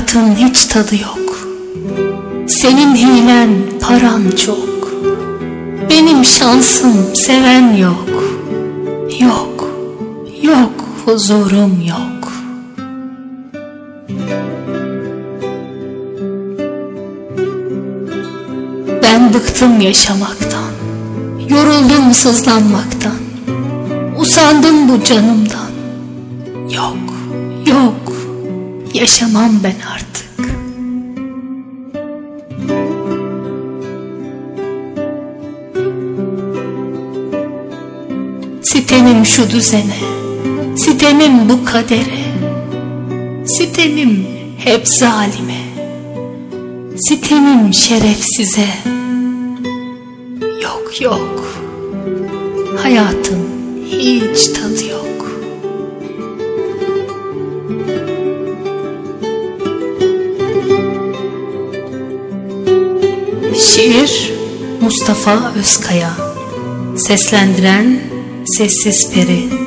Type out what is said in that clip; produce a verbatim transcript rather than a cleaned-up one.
Hayatın hiç tadı yok. Senin hilen paran çok. Benim şansım seven yok. Yok, yok, huzurum yok. Ben bıktım yaşamaktan, yoruldum sızlanmaktan, usandım bu canımdan. Yok, yok, yaşamam ben artık. Sitemim şu düzene, sitemim bu kadere, sitemim hep zalime, sitemim şerefsize. Yok yok, hayatın hiç tadı yok. Şiir Mustafa Özkaya. Seslendiren Sessiz Peri.